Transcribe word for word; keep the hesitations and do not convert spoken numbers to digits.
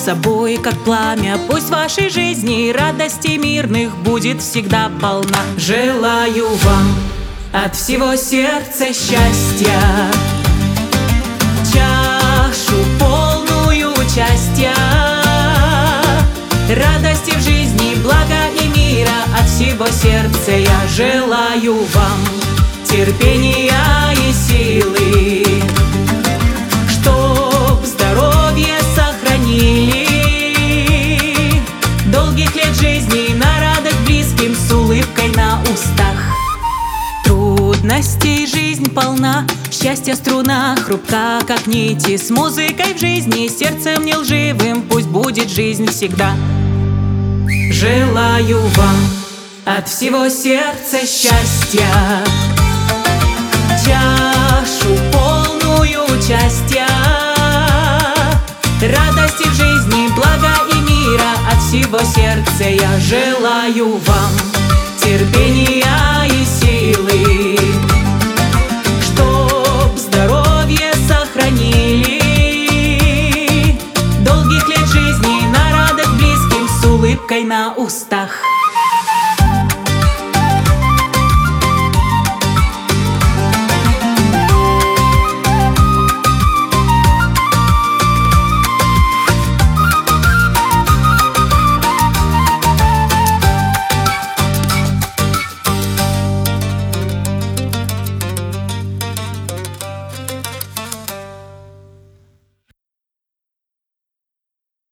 собой, как пламя. Пусть в вашей жизни радости мирных будет всегда полна. Желаю вам от всего сердца счастья, чашу полную участия, радости в жизни, блага и мира. От всего сердца я желаю вам терпения и силы, чтоб здоровье сохранили, долгих лет жизни на радость близким с улыбкой на устах. Трудностей жизнь полна, счастья струна хрупка, как нити. С музыкой в жизни, сердцем не лживым пусть будет жизнь всегда. Желаю вам от всего сердца счастья, чашу полную участия, радости в жизни, блага и мира. От всего сердца я желаю вам терпения и силы, чтоб здоровье сохранили, долгих лет жизни на радость близким с улыбкой на устах.